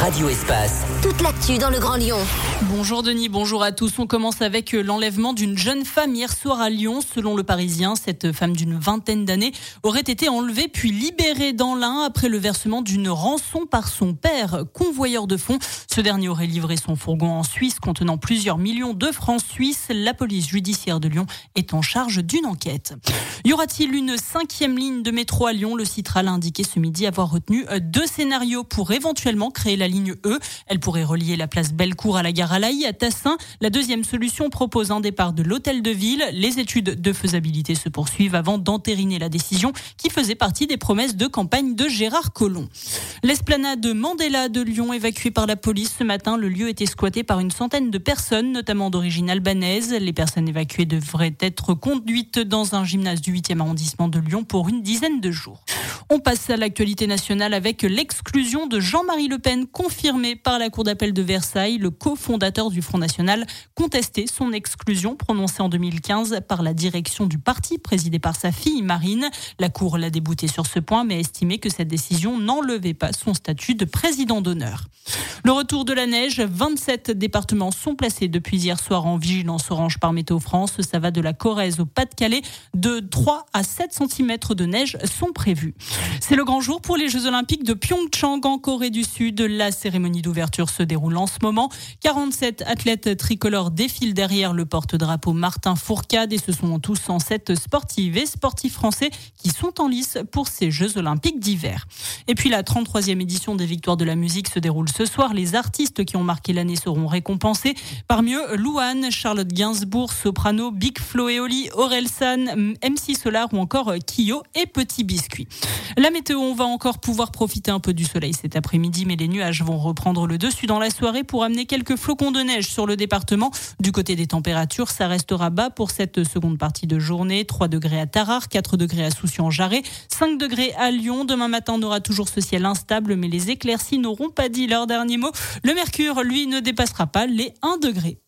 Radio Espace. Toute l'actu dans le Grand Lyon. Bonjour Denis, bonjour à tous. On commence avec l'enlèvement d'une jeune femme hier soir à Lyon. Selon Le Parisien, cette femme d'une vingtaine d'années aurait été enlevée puis libérée dans l'Ain après le versement d'une rançon par son père, convoyeur de fonds. Ce dernier aurait livré son fourgon en Suisse contenant plusieurs millions de francs suisses. La police judiciaire de Lyon est en charge d'une enquête. Y aura-t-il une 5e ligne de métro à Lyon? Le Citral a indiqué ce midi avoir retenu 2 scénarios pour éventuellement créer la ligne E. Elle pourrait relier la place Bellecour à la gare Alaï à Tassin. La deuxième solution propose un départ de l'hôtel de ville. Les études de faisabilité se poursuivent avant d'entériner la décision qui faisait partie des promesses de campagne de Gérard Collomb. L'esplanade Mandela de Lyon évacuée par la police ce matin. Le lieu était squatté par une centaine de personnes, notamment d'origine albanaise. Les personnes évacuées devraient être conduites dans un gymnase du 8e arrondissement de Lyon pour une dizaine de jours. On passe à l'actualité nationale avec l'exclusion de Jean-Marie Le Pen confirmée par la Cour d'appel de Versailles. Le cofondateur du Front National contestait son exclusion prononcée en 2015 par la direction du parti présidée par sa fille Marine. La Cour l'a débouté sur ce point mais a estimé que cette décision n'enlevait pas son statut de président d'honneur. Le retour de la neige, 27 départements sont placés depuis hier soir en vigilance orange par Météo France. Ça va de la Corrèze au Pas-de-Calais. De 3 à 7 cm de neige sont prévus. C'est le grand jour pour les Jeux Olympiques de Pyeongchang en Corée du Sud. La cérémonie d'ouverture se déroule en ce moment. 47 athlètes tricolores défilent derrière le porte-drapeau Martin Fourcade et ce sont tous 107 sportives et sportifs français qui sont en lice pour ces Jeux Olympiques d'hiver. Et puis la 33e édition des Victoires de la musique se déroule ce soir. Les artistes qui ont marqué l'année seront récompensés. Parmi eux, Louane, Charlotte Gainsbourg, Soprano, Big Flo et Oli, Orelsan, MC Solar ou encore Kyo et Petit Biscuit. La météo, on va encore pouvoir profiter un peu du soleil cet après-midi, mais les nuages vont reprendre le dessus dans la soirée pour amener quelques flocons de neige sur le département. Du côté des températures, ça restera bas pour cette seconde partie de journée. 3 degrés à Tarare, 4 degrés à Soucy-en-Jarret, 5 degrés à Lyon. Demain matin, on aura toujours ce ciel instable, mais les éclaircies n'auront pas dit leur dernier mot. Le mercure, lui, ne dépassera pas les 1 degré.